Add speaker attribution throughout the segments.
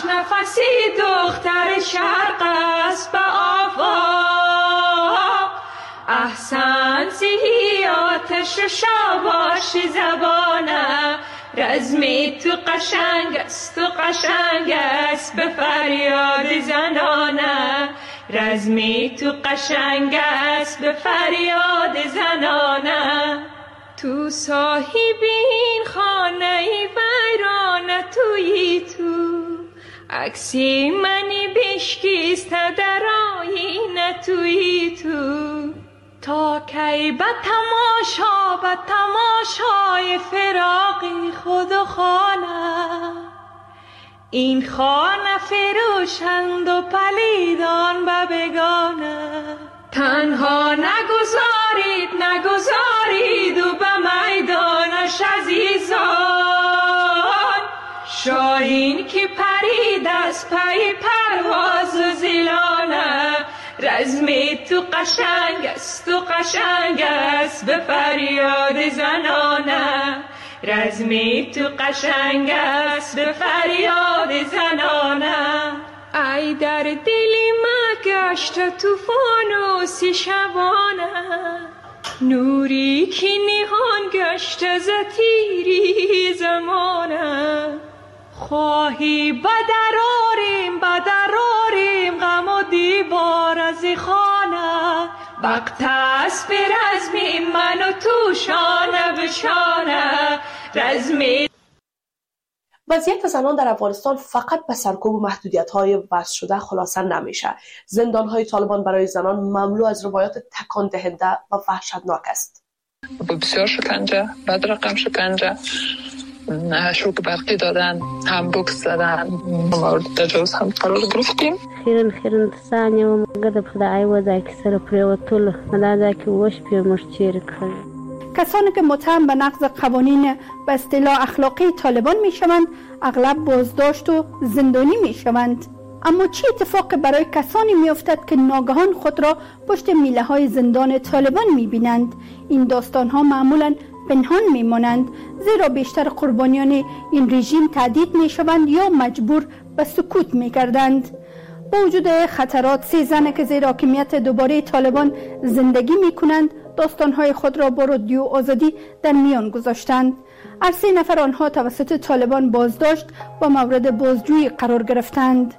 Speaker 1: باش نفسی دختر شرق است به آفاق. احسن سیهی آتش شاباش زبانه، رزمی تو قشنگ است و قشنگ است به فریاد زنانه. رزمی تو قشنگ است به فریاد زنانه. تو صاحب این خانه ویرانه تویی تو، عکسی منی بشکسته در آینه تویی تو. تا کی به تماشای فراقی خود و خانه، این خانه فروشند و پلیدان به بگانه. تنها نگذارید و به میدانش عزیزان، شاهین که پرید از پی پرواز و زیلانه. رزمی تو قشنگ است و قشنگ است به فریاد زنانه. رزمی تو قشنگ است به فریاد زنانه. ای در دلی ما گشت طوفان و سی شبانه، نوری که نهان گشت از تیری زمانه. خواهی بدراریم غم و دیوار از خانه، وقت است به رزمی من و تو شانه به شانه. رزمی
Speaker 2: وضعیت زنان در افغانستان فقط به سرکوب و محدودیت‌های وضع شده خلاصه نمیشه. زندان‌های طالبان برای زنان مملو از روایات تکان دهنده و وحشتناک است.
Speaker 3: بسیار شکنجه، بدرقم شکنجه، شوک برقی دادن، هم بوکس زدن، مورد تجاوز هم قرار گرفتیم.
Speaker 4: خیرن ثانیه و مگه خدای وځای کې سره پریوتل مدازه کې وش پیمش چیر کړ.
Speaker 5: کسانی که متهم به نقض قوانین به اصطلاح اخلاقی طالبان می شوند اغلب بازداشت و زندانی می شوند. اما چه اتفاقی برای کسانی می افتد که ناگهان خود را پشت میله های زندان طالبان می بینند؟ این داستان ها معمولا پنهان می مانند، زیرا بیشتر قربانیان این رژیم تهدید می شوند یا مجبور به سکوت می گردند. با وجود خطرات، 3 زن که زیر حاکمیت دوباره طالبان زندگی می کنند داستانهای خود را با رادیو آزادی در میان گذاشتند. هر 3 نفر آنها توسط طالبان بازداشت و مورد بازجویی قرار گرفتند.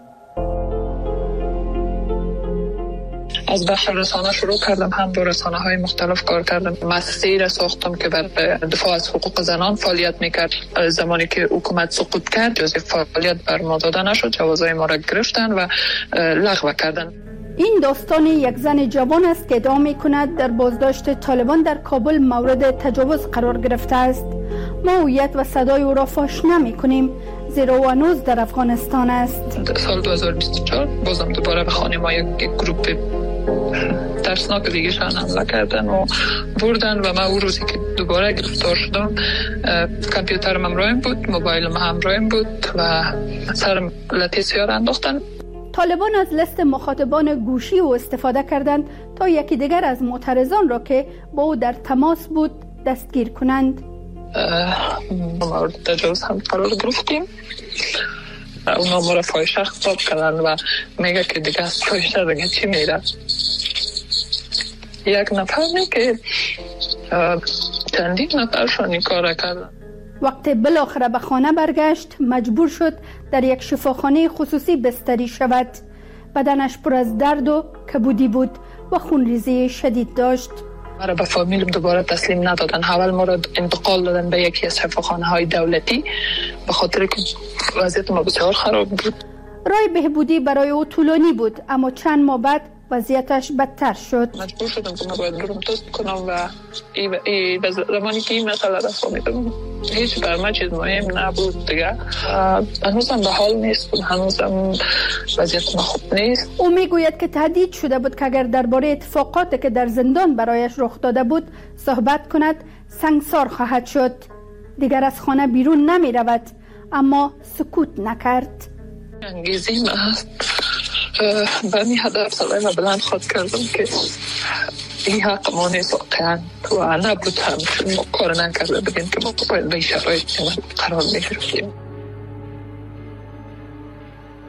Speaker 3: از بخش رسانه شروع کردم، هم با رسانه های مختلف کار کردم. مؤسسه‌ای را ساختم که بر دفاع از حقوق زنان فعالیت میکرد. زمانی که حکومت سقوط کرد جزء فعالیت بر ما داده نشد، جوازهای ما را گرفتن و لغو کردن.
Speaker 5: این داستان یک زن جوان است که ادعا می‌کند در بازداشت طالبان در کابل مورد تجاوز قرار گرفته است. ما هویت و صدای او را فاش نمی‌کنیم زیرا او هنوز در افغانستان است.
Speaker 3: سال 2024 بازم دوباره به خانه ما یک گروپ ترسناک دیگه شان حمله کردن و بردن و من اون روزی که دوباره گرفتار شدم کامپیوترم همراهم بود، موبایلم همراهم بود و سرم لطه سیاه انداختن.
Speaker 5: طالبان از لیست مخاطبان گوشی او استفاده کردند تا یکی دیگر از معترضان را که با او در تماس بود دستگیر کنند.
Speaker 3: مورد تجاوز هم قرار گرفتیم. اونا ما را فاحشه خطاب کردن و میگه که دیگه از فاحشه دیگه چی میره. یک نفر که چندین نفرشان این کار کردن.
Speaker 5: وقتی بالاخره به خانه برگشت مجبور شد در یک شفاخانه خصوصی بستری شود. بدنش پر از درد و کبودی بود و خونریزی شدید داشت.
Speaker 3: ما را به فامیلم دوباره تسلیم ندادن. اول ما را انتقال دادن به یکی از شفاخانه های دولتی به خاطر که وضعیت ما بسیار خراب بود.
Speaker 5: راه بهبودی برای او طولانی بود اما چند ماه بعد وضعیتش بدتر شد.
Speaker 3: مجبور شدم که من باید برم تست کنم و زمانی که این مسئله را فهمیدم هیچ بر من چیز مهم نبود دیگه. هنوزم به حال نیست، هنوزم وضعیت ما خوب نیست.
Speaker 5: او میگوید که تهدید شده بود که اگر درباره اتفاقاتی که در زندان برایش رخ داده بود صحبت کند سنگسار خواهد شد. دیگر از خانه بیرون نمی رود اما سکوت نکرد.
Speaker 3: انگیزی من هست به می هدف سلای و بلند خود کردم که این حق ما نیست واقعا و نبود هم چون ما کار نکرده بگیم که ما باید به این شرایط قرار می گرفتیم.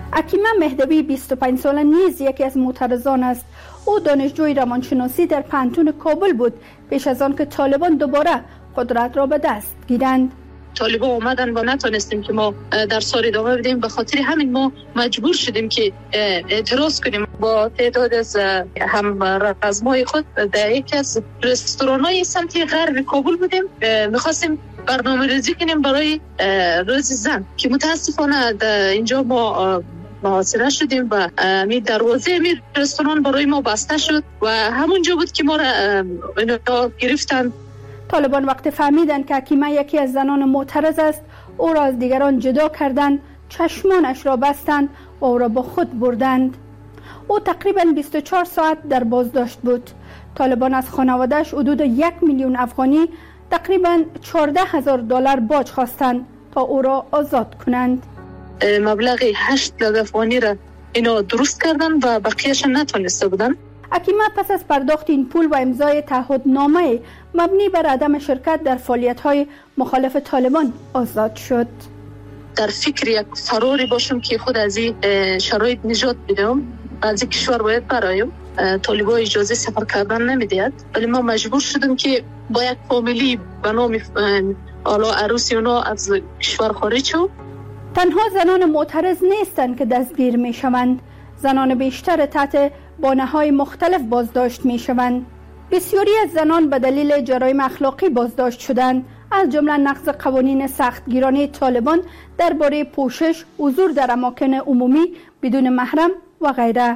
Speaker 5: اکیمه مهدوی 25 ساله نیز یکی از معترضان است. او دانشجوی روانشناسی در پانتون کابل بود پیش از آن که طالبان دوباره قدرت را به دست گیرند.
Speaker 3: طالبان اومدن و نتونستیم که ما در سال ادامه بدیم، به خاطر همین ما مجبور شدیم که اعتراض کنیم. با تعداد از هم رزمای خود در یکی از رستوران‌های سمت غرب کابل بودیم، می‌خواستیم برنامه ریزی کنیم برای روز زن که متاسفانه اینجا ما محاصره شدیم و می دروازه می رستوران برای ما بسته شد و همونجا بود که ما را گرفتن.
Speaker 5: طالبان وقتی فهمیدند که اکیمه یکی از زنان معترض است، او را از دیگران جدا کردند، چشمانش را بستند و او را با خود بردند. او تقریباً 24 ساعت در بازداشت بود. طالبان از خانواده‌اش حدود 1 میلیون افغانی، تقریباً 14,000 دلار باج خواستند تا او را آزاد کنند.
Speaker 3: مبلغ 8 لک افغانی را اینا درست کردن و بقیه‌اش نتونسته بودن.
Speaker 5: اکیمه پس از پرداخت این پول و امضای تعهدنامه مبنی بر عدم شرکت در فعالیت‌های مخالف طالبان آزاد شد.
Speaker 3: در فکر یک فراری باشم که خود از این شرایط نجات بدم، از این کشور باید برایم. طالبان اجازه سفر کردن نمیدهد، ولی ما مجبور شدیم که با یک فامیلی به نام آلا عروسی اونا از کشور خارج شد.
Speaker 5: تنها زنان معترض نیستند که دستگیر می شوند. زنان بیشتر تحت بانه‌های مختلف بازداشت می شوند. بسیاری از زنان به دلیل جرایم اخلاقی بازداشت شدند، از جمله نقض قوانین سختگیرانه طالبان درباره پوشش، حضور در اماکن عمومی بدون محرم و غیره.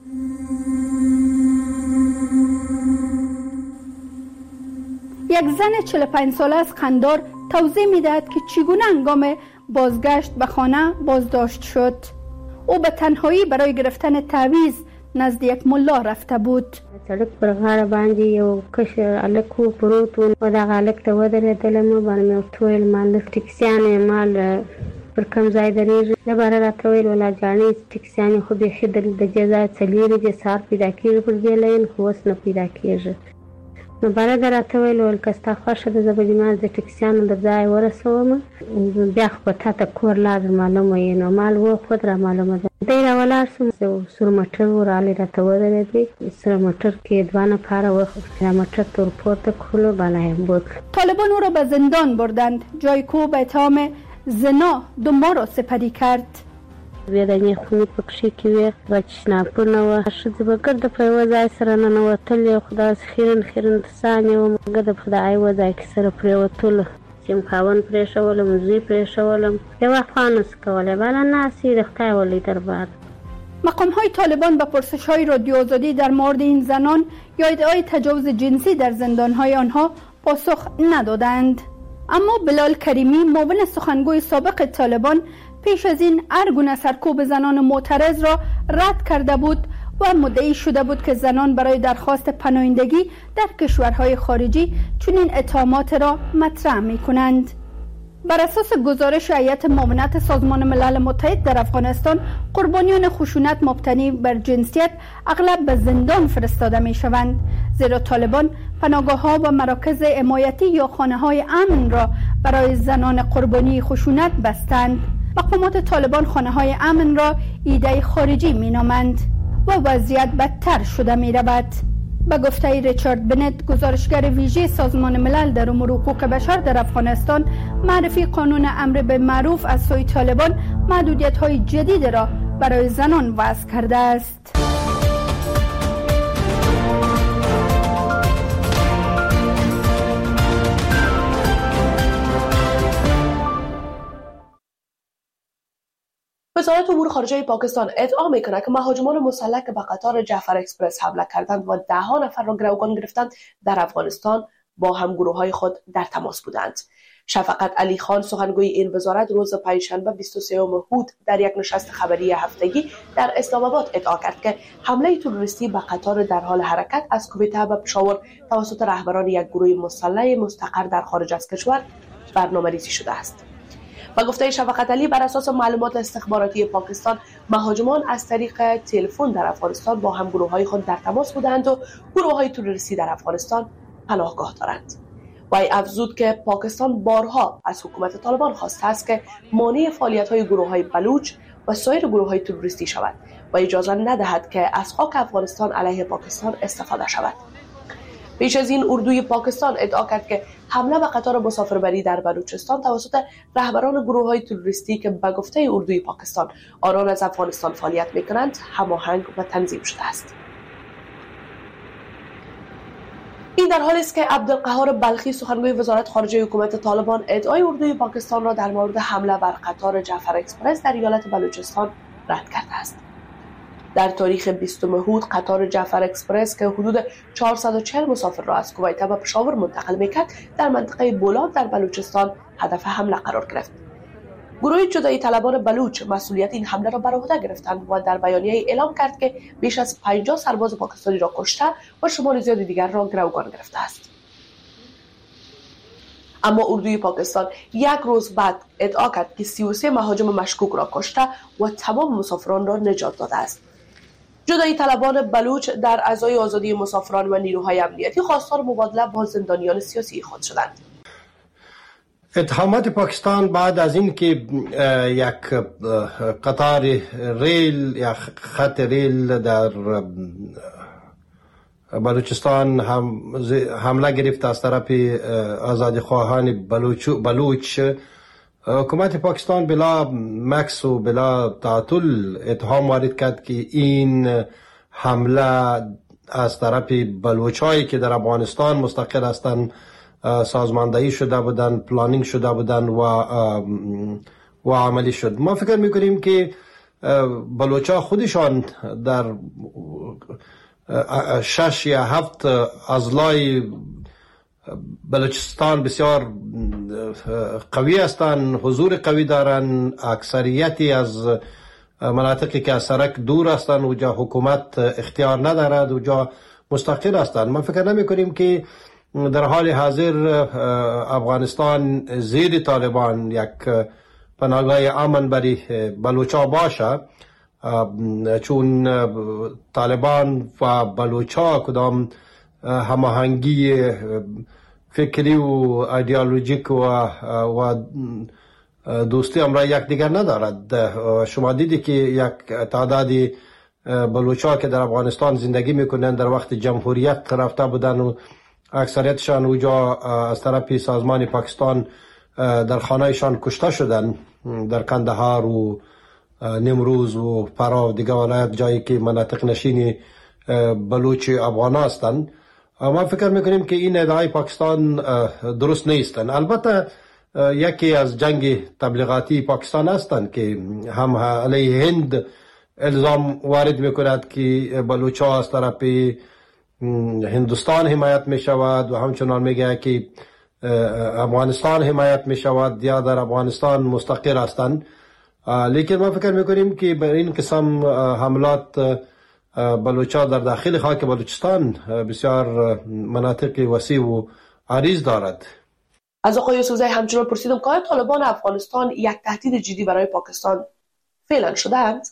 Speaker 5: یک زن 45 ساله از قندار توضیح می‌دهد که چگونه هنگام بازگشت به خانه بازداشت شد. او به تنهایی برای گرفتن تعویض نزد یک ملا رفته بود.
Speaker 4: سړک پر غاړه باندې یو کشر هلک پروت و او دغه هلک ته ودرېدلم، باندې مې ورته وویل مال ټکسیانې مال پر کوم ځای درېږي. د باره راته ویل ولا جاڼې ټکسیانې خو بیخي د دې ځایه څه لرې دي، سهار پیدا کېږي پر دې لین، خو اوس نه پیدا کېږي. نو باره ده راته ویل که ستا خوښه ده زه به دې مال د ټکسیانو در ځای ورسوم، بیا خو به تا ته کور لار معلومه وي. نو مال وخود را معلومه ده. دی را ولاړ شوم، سور موټر ورغلی راته ودرېدی. سره موټر کې 2 نفره وخوښتل، موټر ته ور پورته کړلو، بالا یې بوتلو.
Speaker 5: طالبان او را به زندان بردند، جایی که او به اتهام زنا 2 ماه را سپری کرد.
Speaker 4: ودانې خونې پکښې کې وې، دوه چشناپونه وه، ښځې به ګرده په یوه ځای سره ننوتلې، خو داسې خیرن خیرن تسانې وم، ګرده په د یوه ځای کې سره پرېوتلو. چې خاوند پرېښولم، زوی پرېښولم، یو افغان نسو کولی، بله ناست د خدای ولی دربار.
Speaker 5: مقام‌های طالبان به پرسش‌های رادیو آزادی در مورد این زنان یا ادعای تجاوز جنسی در زندان‌های آنها پاسخ ندادند. اما بلال کریمی، معاون سخنگوی سابق طالبان، پیش از این هر گونه سرکوب زنان معترض را رد کرده بود و مدعی شده بود که زنان برای درخواست پناهندگی در کشورهای خارجی چنین اتهامات را مطرح می‌کنند. بر اساس گزارش هیئت معاونت سازمان ملل متحد در افغانستان، قربانیان خشونت مبتنی بر جنسیت اغلب به زندان فرستاده می‌شوند، زیرا طالبان پناهگاه‌ها و مراکز حمایتی یا خانه‌های امن را برای زنان قربانی خشونت بستند. مقامات طالبان خانه‌های امن را ایده خارجی می‌نامند و وضعیت بدتر شده می‌رود. به گفته ریچارد بنت، گزارشگر ویژه سازمان ملل در امور حقوق بشر در افغانستان، معرفی قانون امر به معروف از سوی طالبان محدودیت‌های جدید را برای زنان وضع کرده است.
Speaker 2: وزارت امور خارجه پاکستان ادعا میکنه که مهاجمان مسلح که به قطار جعفر اکسپرس حمله کردند و 10 نفر را گروگان گرفتند در افغانستان با همگروهای خود در تماس بودند. شفقت علی خان، سخنگوی این وزارت، روز پنجشنبه 23 هود در یک نشست خبری هفتگی در اسلام آباد ادعا کرد که حمله تروریستی به قطار در حال حرکت از کویته به پشاور توسط رهبران یک گروه مسلح مستقر در خارج از کشور برنامه‌ریزی شده است. و گفته شفقت علی، بر اساس معلومات استخباراتی پاکستان، مهاجمان از طریق تلفن در افغانستان با همگروه‌های خود در تماس بودند و گروه‌های تروریستی در افغانستان پناهگاه دارند. وی افزود که پاکستان بارها از حکومت طالبان خواسته است که مانع فعالیت‌های گروه‌های بلوچ و سایر گروه‌های تروریستی شود و اجازه ندهد که از خاک افغانستان علیه پاکستان استفاده شود. پیش از این اردوی پاکستان ادعا کرد که حمله به قطار مسافربری در بلوچستان توسط رهبران گروه‌های تروریستی که به گفته اردوی پاکستان آنان از افغانستان فعالیت می‌کنند هماهنگ و تنظیم شده است. این در حالی است که عبدالقهار بلخی سخنگوی وزارت خارجه حکومت طالبان ادعای اردوی پاکستان را در مورد حمله بر قطار جعفر اکسپرس در ایالت بلوچستان رد کرده است. در تاریخ 20 هود قطار جعفر اکسپرس که حدود 440 مسافر را از کویت به پشاور منتقل می‌کرد در منطقه بولاد در بلوچستان هدف حمله قرار گرفت. گروه جدایی طلبان بلوچ مسئولیت این حمله را بر عهده گرفتند و در بیانیه اعلام کرد که بیش از 50 سرباز پاکستانی را کشته و شمار زیاد دیگر را گروگان گرفته است. اما اردوی پاکستان یک روز بعد ادعا کرد که 33 مهاجم مشکوک را کشته و تمام مسافران را نجات داده است. جدایی طلبان بلوچ در ازای آزادی مسافران و نیروهای امنیتی خواستار مبادله با زندانیان سیاسی خود شدند.
Speaker 6: اتهامات پاکستان بعد از این که یک قطار ریل یا خط ریل در بلوچستان حمله گرفت از طرف آزادیخواهان بلوچ، حکومت پاکستان بلا مکس و بلا تعطل اتهام وارد کرد که این حمله از طرف بلوچایی که در افغانستان مستقر هستند سازماندهی شده بودن، پلانینگ شده بودن و عملی شد. ما فکر میکنیم که بلوچا خودشان در 6 یا 7 اضلاع بلوچستان بسیار قوی هستند، حضور قوی دارند. اکثریتی از مناطقی که از سرک دور هستند و جا حکومت اختیار ندارد و جا مستقل هستند. ما فکر نمی کنیم که در حال حاضر افغانستان زیر طالبان یک پناهگاه امن برای بلوچا باشه، چون طالبان و بلوچا کدام هماهنگی فکری و ایدئولوژیک و دوستی امرای یک دیگر ندارد. شما دیدی که یک تعدادی بلوچا که در افغانستان زندگی میکنند در وقت جمهوریت رفته بودن و اکثریتشان اوجا از طرف سازمان پاکستان در خانهشان کشته شدن، در کندهار و نمروز و فرا و دیگر ولایت، جایی که مناطق نشین بلوچ افغان هستند. ما فکر میکنیم که این ادعای پاکستان درست نیستند. البته یکی از جنگ تبلیغاتی پاکستان هستند که هم علیه هند الزام وارد میکند که بلوچا از طرف هندوستان حمایت می شود و همچنان میگه که افغانستان حمایت می شود یا در افغانستان مستقر هستند. لیکن ما فکر میکنیم که بر این قسم حملات بلوچا در داخل خاک بلوچستان بسیار مناطق وسیع و عریض دارد.
Speaker 2: از آقای یوسفزئی همچنان پرسیدم که طالبان افغانستان یک تهدید جدی برای پاکستان فعلا شدند؟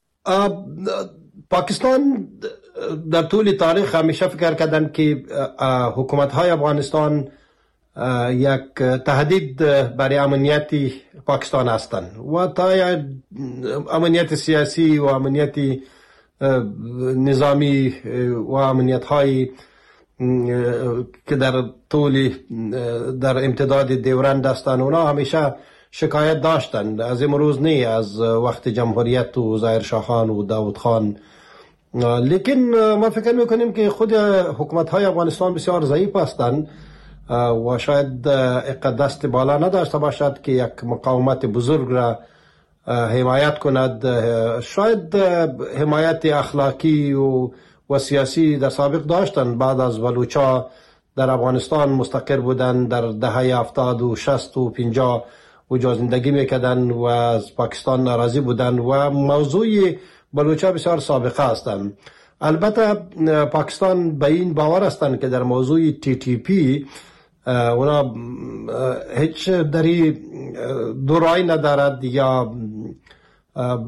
Speaker 6: پاکستان در طول تاریخ همیشه فکر کردن که حکومت‌های افغانستان یک تهدید برای امنیت پاکستان هستند و تا امنیت سیاسی و امنیت نظامی و امنیت‌های که در طول در امتداد دوران داشتن اونا همیشه شکایت داشتند. از امروز نه، از وقت جمهوریت و ظاهر شاه خان و داود خان. لیکن ما فکر میکنیم که خود حکومت‌های افغانستان بسیار ضعیف هستند و شاید دست بالا نداشته باشد که یک مقاومت بزرگ را حمایت کند. شاید حمایت اخلاقی و سیاسی در سابق داشتند. بعد از بلوچا در افغانستان مستقر بودند در دهه 70 و 60 و 50 و جا زندگی میکردند و از پاکستان ناراضی بودند و موضوع بلوچا بسیار سابقه هستند. البته پاکستان به این باور هستند که در موضوع TTP اونا هیچ دری دو رای ندارد یا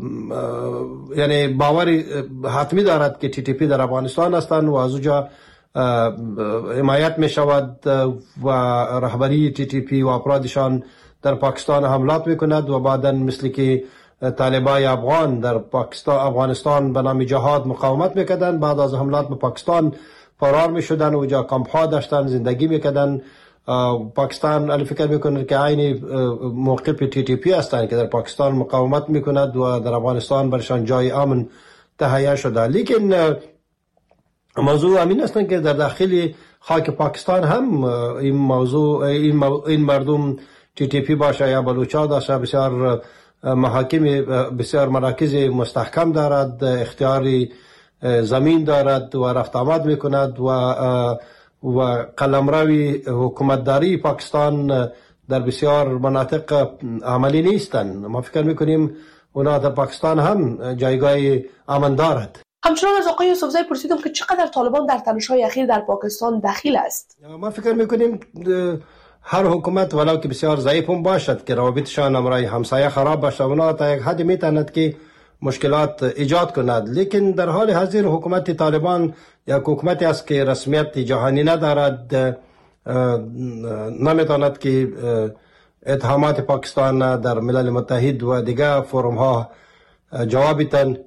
Speaker 6: یعنی باور حتمی دارد که TTP در افغانستان هستند و از اونجا حمایت می شود و رهبری TTP و افرادشان در پاکستان حملات می کند و بعدا مثل که طالبای افغان در افغانستان به نام جهاد مقاومت می کردند، بعد از حملات به پاکستان فرار می شدن و جا کمپ ها داشتن زندگی می کردن. پاکستان علی فکر می کنند که عین موقف TTP هستند که در پاکستان مقاومت می کند و در افغانستان برشان جای امن تهیه شده. لیکن موضوع همین است که در داخل خاک پاکستان هم این موضوع این مردم TTP باشه یا بلوچا باشه بسیار محاکم بسیار مراکز مستحکم دارد، اختیاری زمین دارد و رفت آمد میکند و قلمروی حکومتداری پاکستان در بسیار مناطق عملی نیستند. ما فکر میکنیم اونا در پاکستان هم جایگاه امن دارد.
Speaker 2: همچنان از آقای یوسفزای پرسیدم که چقدر طالبان در تنش‌های اخیر در پاکستان دخیل است.
Speaker 6: ما فکر میکنیم هر حکومت ولو که بسیار ضعیف هم باشد که روابطشان امرای همسایه خراب باشد، اونا تا یک حد میتواند که مشکلات ایجاد کند. لیکن در حال حاضر حکومت طالبان یک حکومتی است که رسمیت جهانی ندارد، نمیتواند که اتهامات پاکستان در ملل متحد و دیگر فروم ها جواب بدهد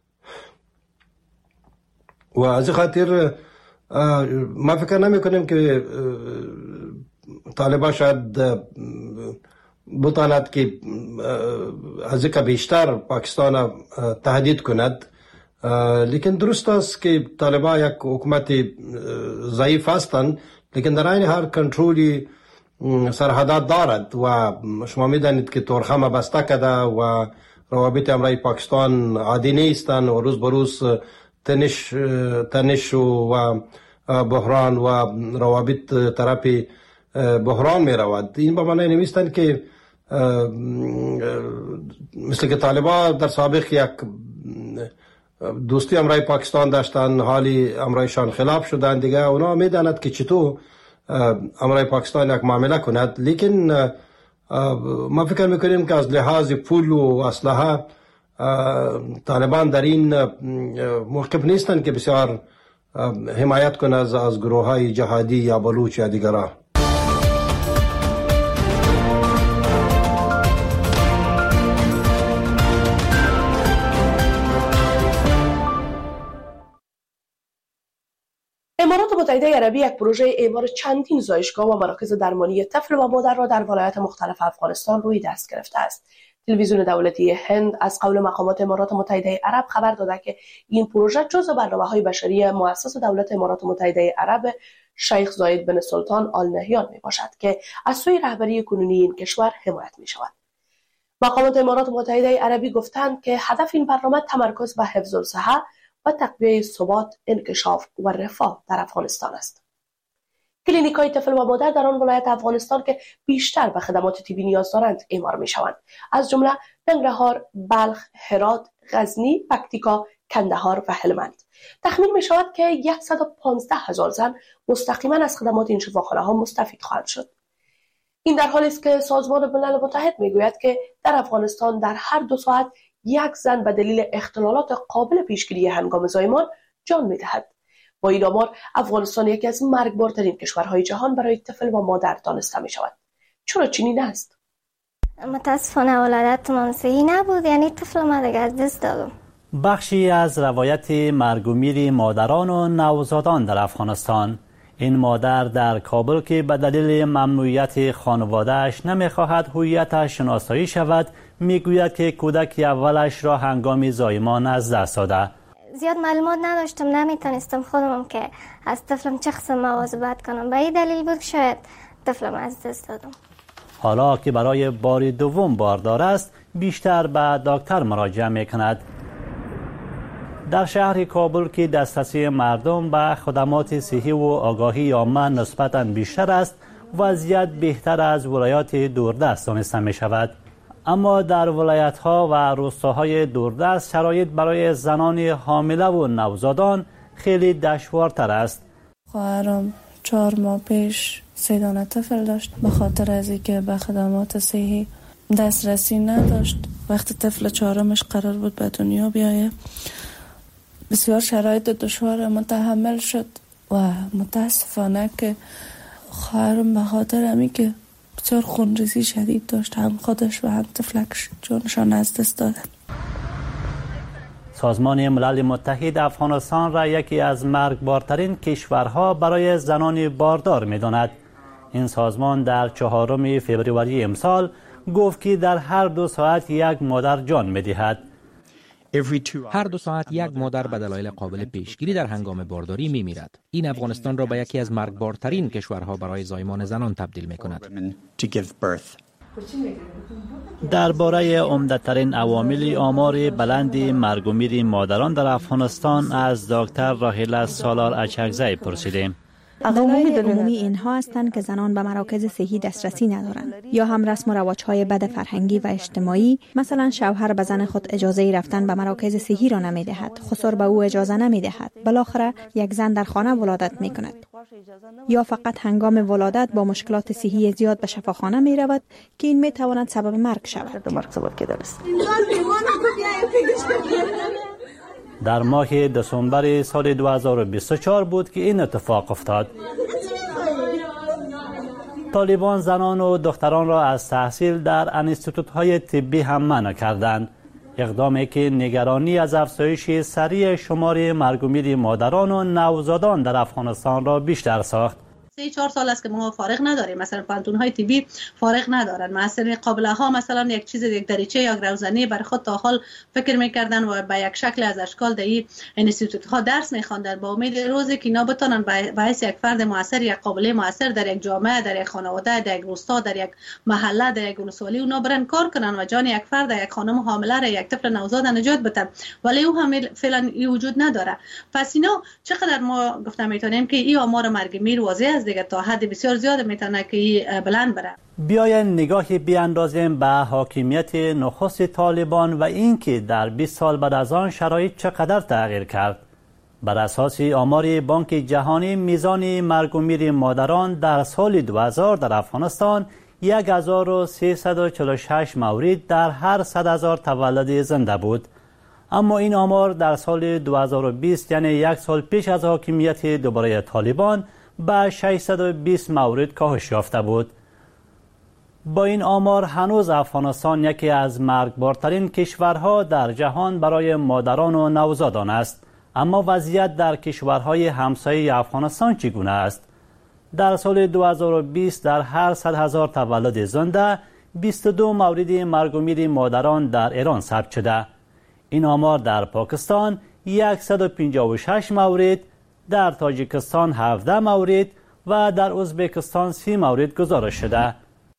Speaker 6: و از خاطر ما فکر نمی کنیم که طالبان شاید بتواند که از یک بیشتر پاکستان تهدید کند. لیکن درست است که طالبان یک حکومت ضعیف هستند، لیکن در این هر کنترلی سرحدات دارد و شما میدانید که تورخم بسته کرده و روابط امرای پاکستان عادی نیستند و روز به روز تنش و بحران و روابط طرف بحران می رود. این به معنی نمیستند که مثل که طالبان در سابق یک دوستی امرای پاکستان داشتن، حالی امرایشان خلاف شدن دیگه. اونا میداند که چطور امرای پاکستان یک معامله کند. لیکن ما فکر میکنیم که از لحاظ پول و اسلحه طالبان در این موقف نیستند که بسیار حمایت کنند از گروه های جهادی یا بلوچ یا دیگران.
Speaker 2: امارات متحده عربی یک پروژه اعمار چندین زایشگاه و مراکز درمانی طفل و مادر را در ولایات مختلف افغانستان روی دست گرفته است. تلویزیون دولتی هند از قول مقامات امارات متحده عرب خبر داده که این پروژه جزو برنامه‌های بشری مؤسس دولت امارات متحده عرب شیخ زاید بن سلطان آل نهیان میباشد که از سوی رهبری کنونی این کشور حمایت میشود. مقامات امارات متحده عربی گفتند که هدف این برنامه تمرکز بر حفظ الصحه و تقویت ثبات، انکشاف و رفاه در افغانستان است. کلینیک‌های طفل و مادر در آن ولایت افغانستان که بیشتر به خدمات طبی نیاز دارند اعمار می‌شوند، از جمله ننگرهار، بلخ، هرات، غزنی، پکتیکا، کندهار و هلمند. تخمین می‌شود که 115,000 زن مستقیما از خدمات این شفاخانه‌ها مستفید خواهند شد. این در حالی است که سازمان ملل متحد می‌گوید که در افغانستان در هر 2 ساعت یک زن به دلیل اختلالات قابل پیشگیری هنگام زایمان جان می‌دهد. با این آمار افغانستان یکی از مرگبارترین کشورهای جهان برای طفل و مادر دانسته می‌شود. چرا چنین است؟
Speaker 7: متاسفانه ولادتم صحیح نبود، یعنی طفل ما دیگه از دست دادم.
Speaker 8: بخشی از روایت مرگ و میر مادران و نوزادان در افغانستان. این مادر در کابل که به دلیل ممنوعیت خانواده‌اش نمی‌خواهد هویتش شناسایی شود، میگوید که کودک اولش را هنگام زایمان از دست داده.
Speaker 7: زیاد معلومات نداشتم، نمیتونستم خودم که از طفلم چه قسم مواظبت کنم. به این دلیل بود شاید طفلم از دست دادم.
Speaker 8: حالا که برای بار دوم باردار است، بیشتر به دکتر مراجعه میکند. در شهر کابل که دسترسی مردم به خدمات صحی و آگاهی عامه نسبتاً بیشتر است، وضعیت بهتر از ولایات دوردست دانسته می شود. اما در ولایت‌ها و روستاهای دوردست شرایط برای زنان حامله و نوزادان خیلی دشوارتر است.
Speaker 9: خواهرم 4 ماه پیش 3 دانه طفل داشت. به خاطر از اینکه به خدمات صحی دسترسی نداشت، وقتی طفل 4مش قرار بود به دنیا بیایه، بسیار شرایط دشوار متحمل شد و متاسفانه که خواهرم به خاطر همین که بسیار خونریزی شدید داشت، هم خودش و هم طفلکش جانشان از دست دادن.
Speaker 8: سازمان ملل متحد افغانستان را یکی از مرگبارترین کشورها برای زنان باردار می‌داند. این سازمان در 4 فوریه امسال گفت که در هر 2 ساعت یک مادر جان می‌دهد.
Speaker 10: هر 2 ساعت یک مادر به دلایل قابل پیشگیری در هنگام بارداری می‌میرد. این افغانستان را به یکی از مرگبارترین کشورها برای زایمان زنان تبدیل می‌کند.
Speaker 8: درباره عمده‌ترین عوامل آمار بلند مرگ و میر مادران در افغانستان از دکتر راهیله سالار اچکزی پرسیدیم.
Speaker 11: دلایل عمومی اینها هستند که زنان به مراکز صحی دسترسی ندارند یا هم رسم و رواج‌های بد فرهنگی و اجتماعی، مثلا شوهر به زن خود اجازه رفتن به مراکز صحی را نمی‌دهد، خسر به او اجازه نمی‌دهد، بالاخره یک زن در خانه ولادت می‌کند یا فقط هنگام ولادت با مشکلات صحی زیاد به شفاخانه می‌رود که این می‌تواند سبب مرگ شود.
Speaker 8: در ماه دسامبر سال 2024 بود که این اتفاق افتاد. طالبان زنان و دختران را از تحصیل در انستیتوت‌های طبی هم منع کردند. اقدامی که نگرانی از افزایش سریع شمار مرگ و میر مادران و نوزادان در افغانستان را بیشتر ساخت.
Speaker 12: 3-4 سال است که ما فارغ نداریم، مثلا پانتون‌های طبی فارغ ندارن. مثلا قابله ها مثلا یک دریچه یا روزنه برای خود تا حال فکر می‌کردن و به یک شکل از اشکال در این انستیتوت ها درس می‌خواندن با امید روزی که اینا بتونن به حیث یک فرد موثر، یک قابله موثر در یک جامعه، در یک خانواده، در یک روستا، در یک محله، در یک ولسوالی اونا برن کار کنن و جان یک فرد، یک خانم حامله را، یک طفل نوزاد نجات بدن، ولی او هم فعلا وجود نداره. پس اینا چقدر ما گفتم میتونیم که این آمار مرگ میر واضح دیگه تا حد بسیار زیاد میتونه که بلند بره.
Speaker 8: بیاین نگاهی بیاندازیم به حاکمیت نخست طالبان و اینکه در 20 سال بعد از آن شرایط چقدر تغییر کرد. بر اساس آمار بانک جهانی میزان مرگ و میر مادران در سال 2000 در افغانستان 1346 مورد در هر 100,000 تولد زنده بود. اما این آمار در سال 2020 یعنی یک سال پیش از حاکمیت دوباره طالبان به 620 مورد کاهش یافته بود. با این آمار هنوز افغانستان یکی از مرگبارترین کشورها در جهان برای مادران و نوزادان است. اما وضعیت در کشورهای همسایه افغانستان چگونه است؟ در سال 2020 در هر 100,000 تولد زنده 22 مورد مرگ و میر مادران در ایران ثبت شده. این آمار در پاکستان 156 مورد، در تاجیکستان 17 مورد و در ازبکستان 30 مورد گزارش شده.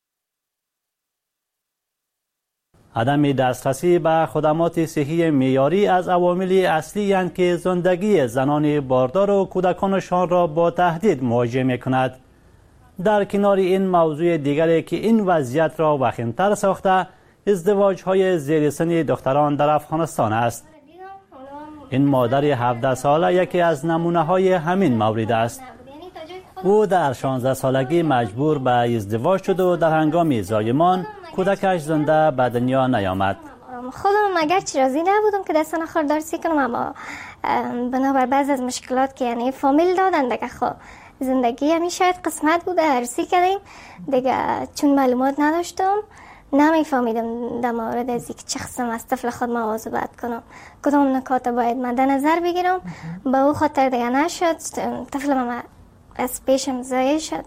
Speaker 8: عدم دسترسی به خدمات صحی معیاری از عوامل اصلی اند که زندگی زنان باردار و کودکانشان را با تهدید مواجه می‌کند. در کنار این موضوع دیگری که این وضعیت را وخیم‌تر ساخته، ازدواج‌های زیر سن دختران در افغانستان است. این مادر 17 ساله یکی از نمونه‌های همین مورد است. او در 16 سالگی مجبور به ازدواج شد و در هنگام زایمان کودکش زنده به دنیا نیامد.
Speaker 7: خودم اگرچه راضی نبودم که دستان خاردارسی کنم، اما بنابر بعض از مشکلات که یعنی فامیل دادن دیگه خب زندگی همین شاید قسمت بوده عرضی کردیم دیگه، چون معلومات نداشتم نمیفهمیدم در مورد از اینکه چه قسم از طفل خود مواظبت کنم، کدام نکات باید مد نظر بگیرم. به او خاطر دیگه نشد، طفلم از پیشم ضایع شد.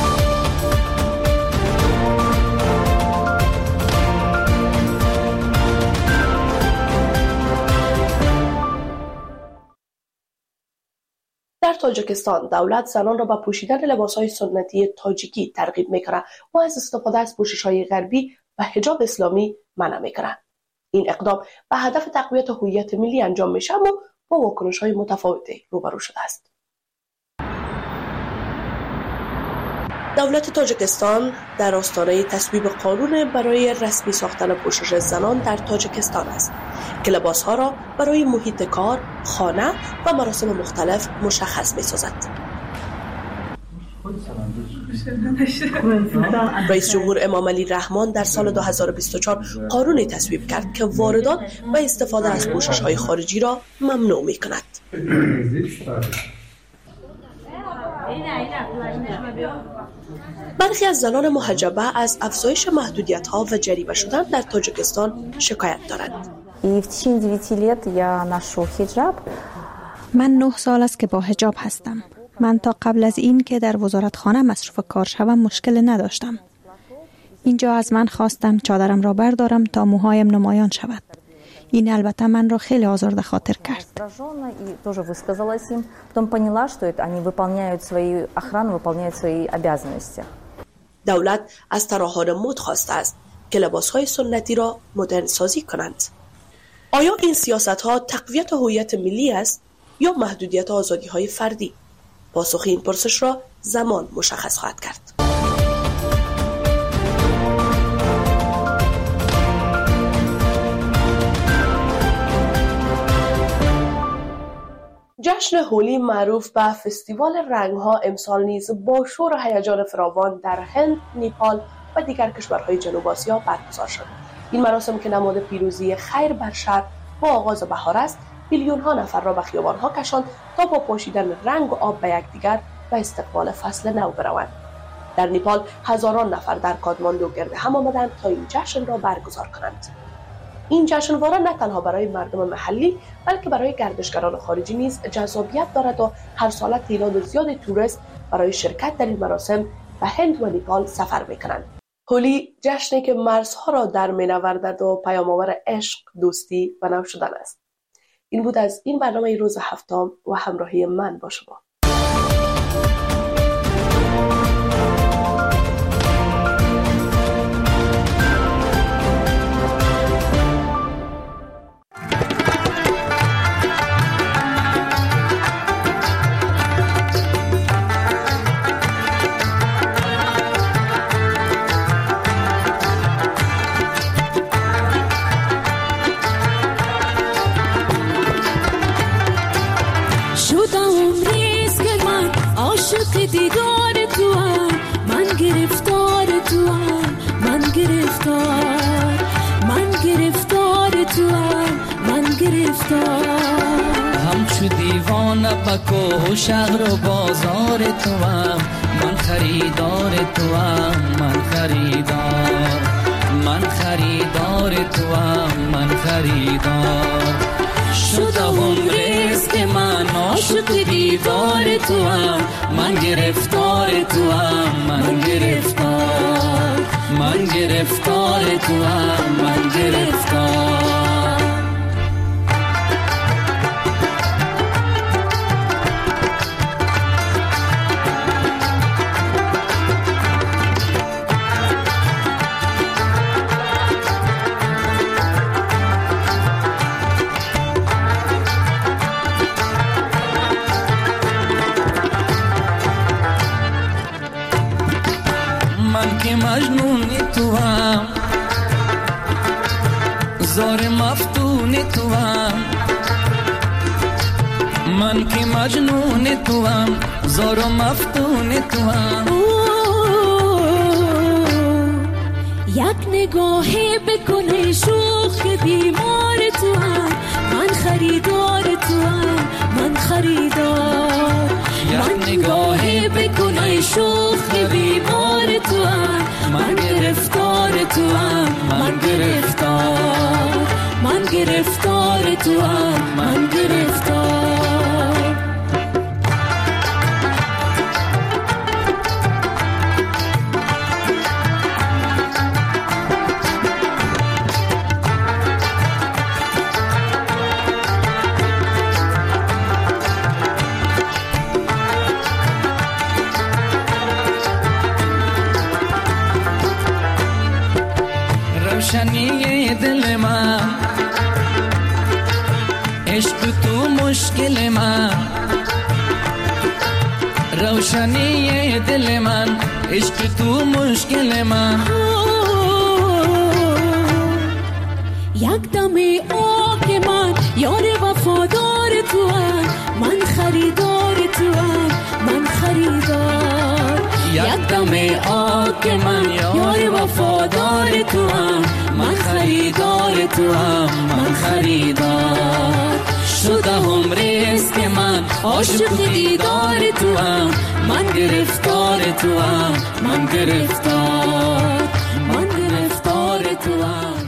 Speaker 2: در تاجیکستان دولت زنان را به پوشیدن لباسهای سنتی تاجیکی ترغیب می‌کند و از استفاده از پوشش‌های غربی و حجاب اسلامی منع می‌کند. این اقدام به هدف تقویت هویت ملی انجام میشه اما با واکنش‌های متفاوتی روبرو شده است. دولت تاجیکستان در آستانه تصویب قانون برای رسمی ساختن پوشش زنان در تاجیکستان است که لباسها را برای محیط کار، خانه و مراسم مختلف مشخص می‌سازد. رئیس جمهور امام علی رحمان در سال 2024 قانونی تصویب کرد که واردات و استفاده از پوشش‌های خارجی را ممنوع می‌کند. برخی از زنان محجبه از افزایش محدودیت‌ها و جریمه شدن در تاجیکستان شکایت دارند.
Speaker 11: من 9 سال است که با حجاب هستم. من تا قبل از این که در وزارتخانه مصروف کار شوم مشکل نداشتم. اینجا از من خواستم چادرم را بردارم تا موهایم نمایان شود. این البته من را خیلی آزرده خاطر کرد.
Speaker 2: دولت از طراحان مد خواسته است که لباسهای سنتی را مدرن سازی کنند. آیا این سیاست‌ها تقویت هویت ملی است یا محدودیت آزادی‌های فردی؟ پاسخ این پرسش را زمان مشخص خواهد کرد. جشن هولی معروف به فستیوال رنگ‌ها امسال نیز با شور و هیجان فراوان در هند، نیپال و دیگر کشورهای جنوب آسیا برگزار شد. این مراسم که نماد پیروزی خیر بر شر با آغاز بهار است، میلیون‌ها نفر را به خیابان‌ها کشاند تا با پاشیدن رنگ و آب به یکدیگر و استقبال فصل نو بروند. در نیپال هزاران نفر در کاتماندو گرد هم آمدند تا این جشن را برگزار کنند. این جشنواره نه تنها برای مردم محلی بلکه برای گردشگران خارجی نیز جذابیت دارد و هر سال تعداد زیاد توریست برای شرکت در این مراسم به هند و نیپال سفر می‌کنند. هولی جشنی که مرزها را در می‌نوردد و پیام‌آور عشق، دوستی و نو شدن است. این بود از این برنامه روز هفتم و همراهی من با شما.
Speaker 13: همچو دیوانه بکو شهر و بازار تو هم، من خریدار تو هم، من خریدار، من خریدار تو هم، من خریدار. شدم رزق من عاشق دیدار تو هم، من گرفتار تو هم، من گرفتار، من گرفتار تو هم، من گرفتار. مجنون تو هم، زار مفتون تو هم، من که مجنون تو هم، زار و مفتون تو هم.
Speaker 14: یک نگاهی بکنه شوخ بیمار تو هم، من خریدار تو هم، من خریدار.
Speaker 13: یک نگاهی بکنه شوخ بیمار تو هم، من گرفتار تو هم، من گرفتار، من گرفتار تو هم، من گرفتار. روشنی دل من، عشق تو مشکل من. روشنی دل من، عشق تو مشکل من.
Speaker 14: یک دم آگ من یار وفادار تو هم، من خریدار تو هم، من خریدار.
Speaker 13: یک دم آگ من یار وفادار تو هم، من خریدار تو هم، من خریدار. شده عمریست که من عاشق دیدار تو هم، من گرفتار تو هم، من گرفتار تو هم.